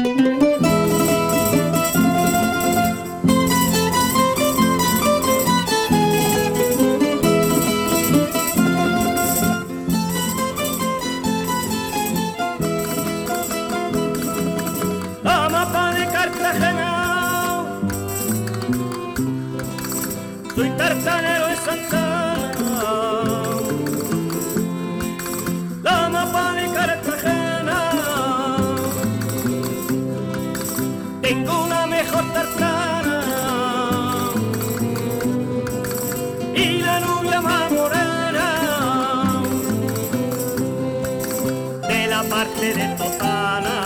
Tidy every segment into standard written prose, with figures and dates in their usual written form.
Soy tartanero de Santana, la mapa de Cartagena. Tengo una mejor tartana y la nubia más morena de la parte de Totana.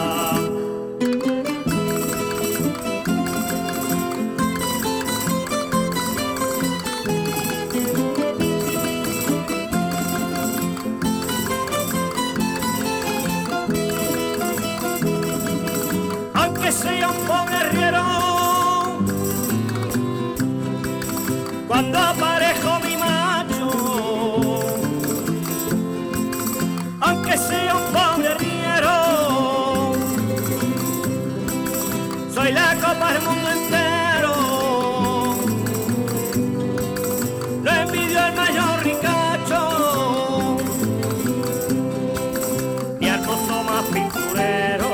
Sea un pobre arriero, cuando aparejo mi macho, aunque sea un pobre arriero, soy la copa del mundo entero, lo envidio el mayor ricacho y al mozo más pinturero.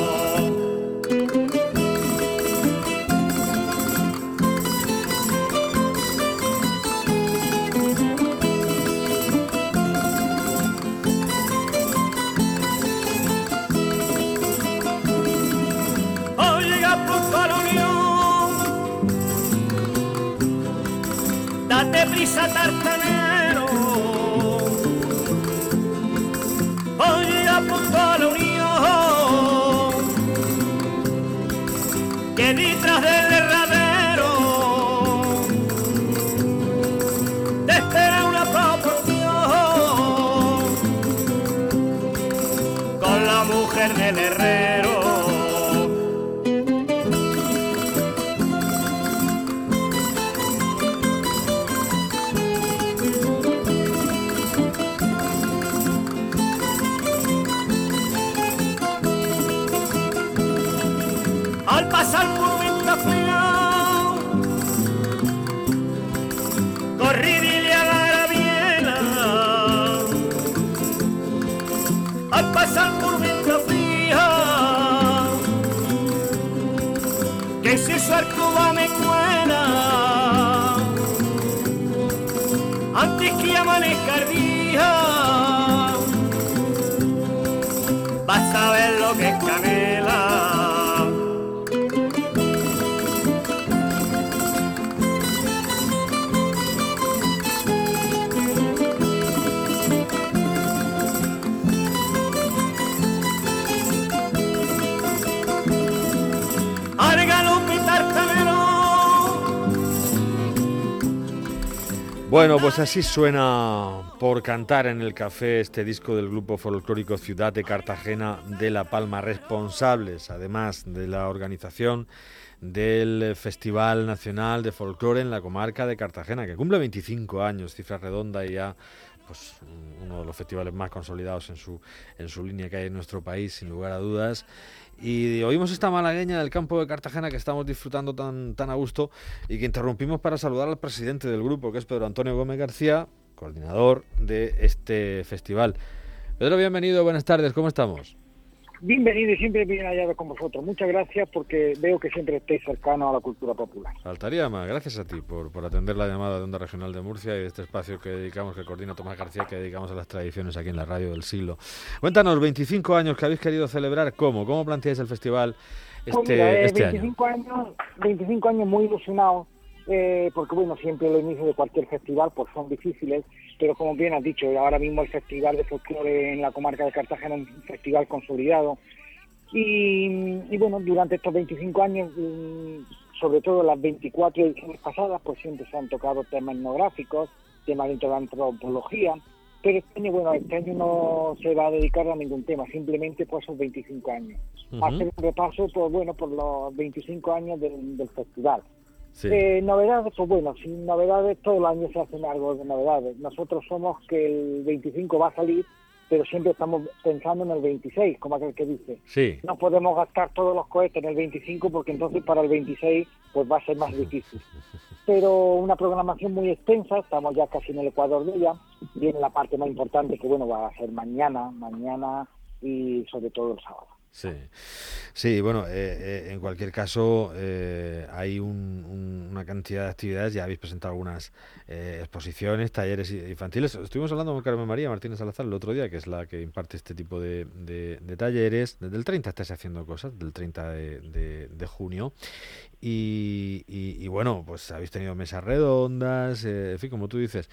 Date prisa, tartanero, hoy apunto a la unión, que detrás del derradero te espera una proporción con la mujer del herrero. Al pasar por Ventafría, corrí dile a la Graviela. Al pasar por Ventafría, que si su arcuba me cuela, antes que amanezca el día, vas a ver lo que es canela. Bueno, pues así suena Por cantar en el café este disco del grupo folclórico Ciudad de Cartagena de La Palma, responsables además de la organización del Festival Nacional de Folclore en la comarca de Cartagena, que cumple 25 años, cifra redonda, y ya pues uno de los festivales más consolidados en su línea que hay en nuestro país, sin lugar a dudas. Y oímos esta malagueña del campo de Cartagena que estamos disfrutando tan a gusto, y que interrumpimos para saludar al presidente del grupo, que es Pedro Antonio Gómez García, coordinador de este festival. Pedro, bienvenido, buenas tardes, ¿cómo estamos? Bienvenido y siempre bien hallado con vosotros. Muchas gracias porque veo que siempre estáis cercanos a la cultura popular. Faltaría más. Gracias a ti por atender la llamada de Onda Regional de Murcia y de este espacio que dedicamos, que coordina Tomás García, que dedicamos a las tradiciones aquí en la radio del siglo. Cuéntanos, 25 años que habéis querido celebrar, ¿cómo planteáis el festival este año? 25 años muy ilusionados, porque bueno, siempre los inicios de cualquier festival pues son difíciles, pero como bien has dicho, ahora mismo el Festival de Folclore en la comarca de Cartagena es un festival consolidado y bueno, durante estos 25 años, sobre todo las 24 ediciones pasadas, pues siempre se han tocado temas etnográficos, temas dentro de la antropología, pero este año no se va a dedicar a ningún tema, simplemente por esos 25 años. Hacer un repaso por los 25 años del festival. Sí. Novedades, pues bueno, sin novedades, todos los años se hacen algo de novedades. Nosotros somos que el 25 va a salir pero siempre estamos pensando en el 26, como aquel que dice. Sí. No podemos gastar todos los cohetes en el 25 porque entonces para el 26 pues va a ser más difícil. Pero una programación muy extensa, estamos ya casi en el ecuador de ella, viene la parte más importante que bueno va a ser mañana y sobre todo el sábado. Sí, bueno, en cualquier caso hay una cantidad de actividades, ya habéis presentado algunas exposiciones, talleres infantiles. Estuvimos hablando con Carmen María Martínez Salazar el otro día, que es la que imparte este tipo de talleres. Desde el 30 estáis haciendo cosas, del 30 de junio. Y bueno, pues habéis tenido mesas redondas, en fin, como tú dices,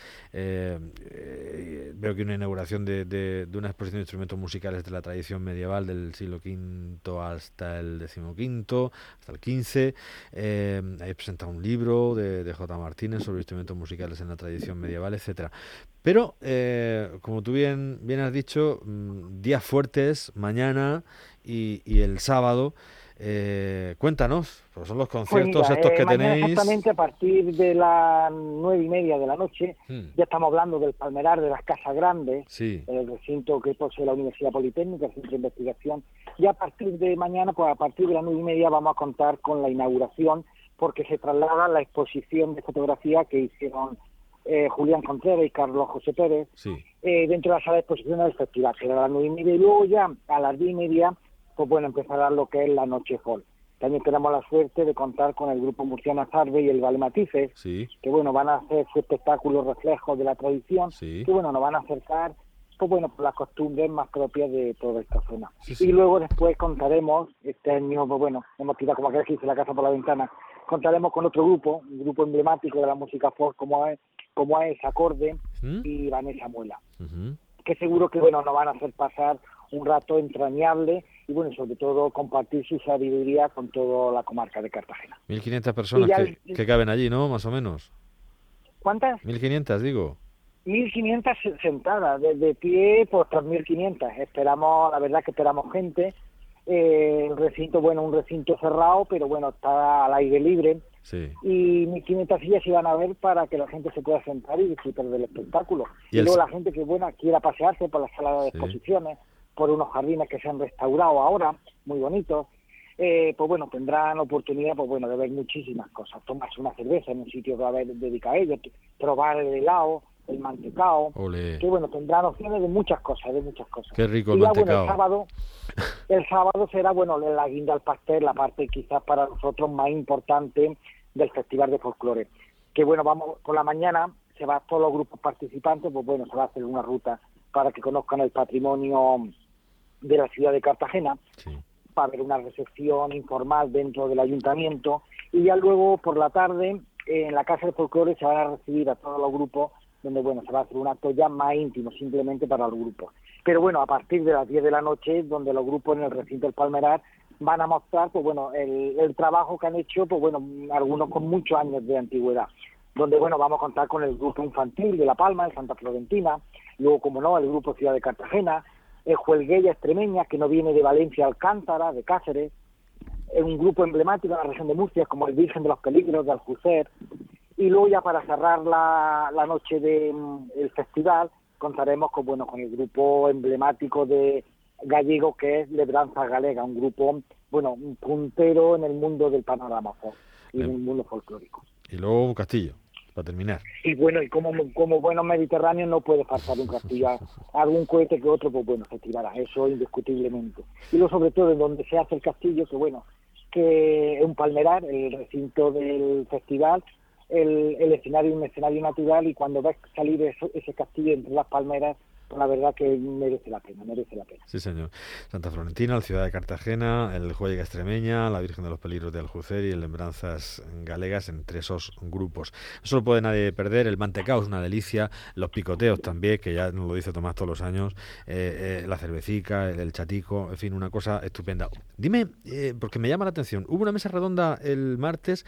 veo que una inauguración de una exposición de instrumentos musicales de la tradición medieval del siglo V hasta el XV, hasta el XV. Habéis presentado un libro de J. Martínez sobre instrumentos musicales en la tradición medieval, etcétera. Pero, como tú bien has dicho, días fuertes, mañana y el sábado. Cuéntanos, pues son los conciertos estos que tenéis. Exactamente a partir de las 9:30 de la noche, ya estamos hablando del Palmerar de las Casas Grandes, el recinto que posee la Universidad Politécnica, el Centro de Investigación, y a partir de mañana, pues a partir de las 9:30 vamos a contar con la inauguración, porque se traslada la exposición de fotografía que hicieron Julián Contreras y Carlos José Pérez, dentro de la sala de exposición del festival, será a las 9:30, y luego ya a las 10:30 pues bueno, empezará lo que es la Noche Folk. También tenemos la suerte de contar con el grupo murciano Azarbe y el Vale Matices, que bueno, van a hacer su espectáculo reflejo de la tradición, que bueno, nos van a acercar pues bueno, por las costumbres más propias de toda esta zona. Y luego después contaremos, este año, pues bueno, hemos tirado como aquel que dice la casa por la ventana, contaremos con otro grupo, un grupo emblemático de la música folk como es Acorde y Vanessa Muela, que seguro que bueno, nos van a hacer pasar un rato entrañable y bueno, sobre todo compartir su sabiduría con toda la comarca de Cartagena. 1.500 personas que caben allí, ¿no? Más o menos. ¿Cuántas? 1.500, digo. 1.500 sentadas, de pie pues 3.500. Esperamos, la verdad que esperamos gente. El recinto, bueno, un recinto cerrado, pero bueno, está al aire libre. Y 1.500 sillas se van a ver para que la gente se pueda sentar y disfrutar del espectáculo. Y luego la gente que bueno quiera pasearse por la sala de exposiciones, por unos jardines que se han restaurado ahora, muy bonitos, pues bueno, tendrán oportunidad pues bueno de ver muchísimas cosas, tomarse una cerveza en un sitio que va a haber dedicado a ellos, probar el helado, el mantecao, que bueno, tendrán opciones de muchas cosas. Qué rico el mantecao. Bueno, el sábado será bueno la guinda al pastel, la parte quizás para nosotros más importante del Festival de Folclore, que bueno, vamos por la mañana, se va todos los grupos participantes, pues bueno, se va a hacer una ruta para que conozcan el patrimonio de la ciudad de Cartagena, para ver una recepción informal dentro del ayuntamiento, y ya luego por la tarde en la Casa del Folclore se van a recibir a todos los grupos, donde bueno, se va a hacer un acto ya más íntimo, simplemente para los grupos. Pero bueno, a partir de las 10 de la noche, donde los grupos en el recinto del Palmerar van a mostrar pues bueno el trabajo que han hecho, pues bueno, algunos con muchos años de antigüedad, donde bueno, vamos a contar con el grupo infantil de La Palma, de Santa Florentina, luego como no, el grupo Ciudad de Cartagena, el Juelgueya Extremeña, que no viene de Valencia, Alcántara, de Cáceres, un grupo emblemático de la región de Murcia, como el Virgen de los Peligros, de Aljucer, y luego ya para cerrar la noche del festival, contaremos con bueno con el grupo emblemático de gallego, que es Lebranzas Galega, un grupo, bueno, un puntero en el mundo del panorama folk y en el mundo folclórico. Y luego un castillo, para terminar. Y bueno, y como buenos mediterráneos no puede faltar un castillo. Algún cohete que otro, pues bueno, se tirará, eso indiscutiblemente. Y luego sobre todo en donde se hace el castillo, que bueno, que es un palmerar, el recinto del festival, el escenario, un escenario natural, y cuando ves salir ese castillo entre las palmeras, pues la verdad que merece la pena. Sí, señor. Santa Florentina, la ciudad de Cartagena, el Juelgueya Extremeña, la Virgen de los Peligros de Aljucer y el Lembranzas Galegas, entre esos grupos. No se lo puede nadie perder, el mantecao es una delicia, los picoteos también, que ya nos lo dice Tomás todos los años, la cervecica, el chatico, en fin, una cosa estupenda. Dime, porque me llama la atención, hubo una mesa redonda el martes,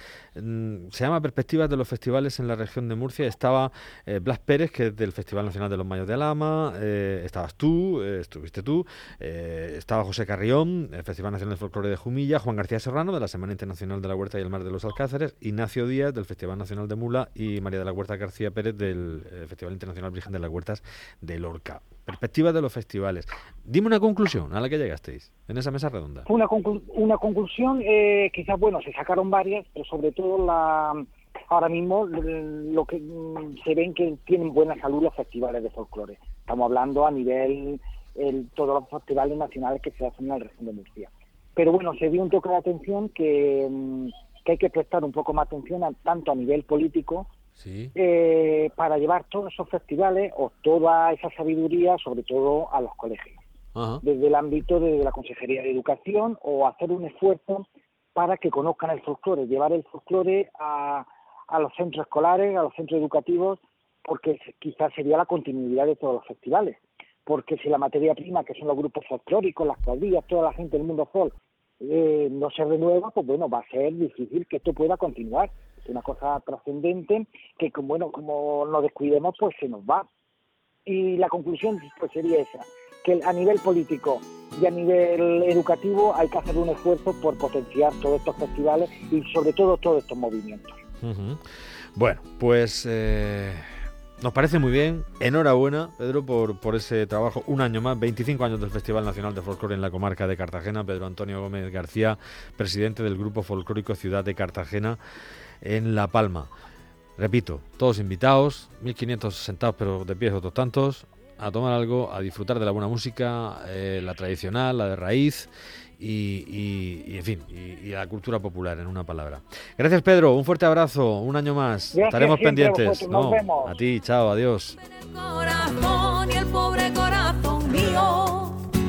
se llama Perspectivas de los Festivales en la región de Murcia, estaba Blas Pérez, que es del Festival Nacional de los Mayos de Alhama, estabas tú, estuviste tú, estaba José Carrión, el Festival Nacional de Folclore de Jumilla, Juan García Serrano, de la Semana Internacional de la Huerta y el Mar de los Alcázares, Ignacio Díaz, del Festival Nacional de Mula, y María de la Huerta García Pérez, del Festival Internacional Virgen de las Huertas de Lorca. Perspectivas de los festivales. Dime una conclusión a la que llegasteis en esa mesa redonda. Una conclusión, quizás, bueno, se sacaron varias, pero sobre todo ahora mismo lo que se ven que tienen buena salud los festivales de folclore. Estamos hablando a nivel todos los festivales nacionales que se hacen en la región de Murcia. Pero bueno, se dio un toque de atención que hay que prestar un poco más atención tanto a nivel político, sí, para llevar todos esos festivales o toda esa sabiduría, sobre todo a los colegios. Ajá. Desde el ámbito de la Consejería de Educación, o hacer un esfuerzo para que conozcan el folclore, llevar el folclore a los centros escolares, a los centros educativos, porque quizás sería la continuidad de todos los festivales. Porque si la materia prima, que son los grupos folclóricos, las cuadrillas, toda la gente del mundo folk, no se renueva, pues bueno, va a ser difícil que esto pueda continuar. Es una cosa trascendente que, como nos descuidemos, pues se nos va. Y la conclusión pues sería esa, que a nivel político y a nivel educativo hay que hacer un esfuerzo por potenciar todos estos festivales y sobre todo todos estos movimientos. Uh-huh. Bueno, pues nos parece muy bien. Enhorabuena, Pedro, por ese trabajo. Un año más, 25 años del Festival Nacional de Folclore en la comarca de Cartagena. Pedro Antonio Gómez García, presidente del Grupo Folclórico Ciudad de Cartagena en La Palma. Repito, todos invitados, 1.500 sentados pero de pie otros tantos, a tomar algo, a disfrutar de la buena música, la tradicional, la de raíz y en fin, y la cultura popular, en una palabra. Gracias, Pedro, un fuerte abrazo, un año más. Gracias, estaremos pendientes. Nos vemos. A ti, chao, adiós. El corazón y el pobre corazón mío.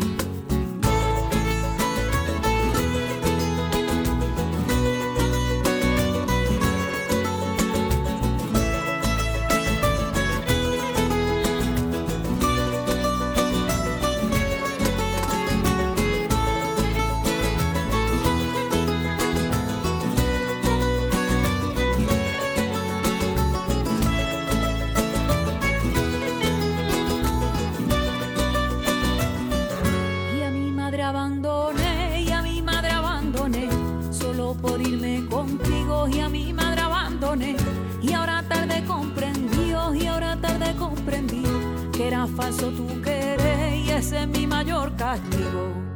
Por irme contigo y a mi madre abandoné, y ahora tarde comprendí que era falso tu querer y ese es mi mayor castigo.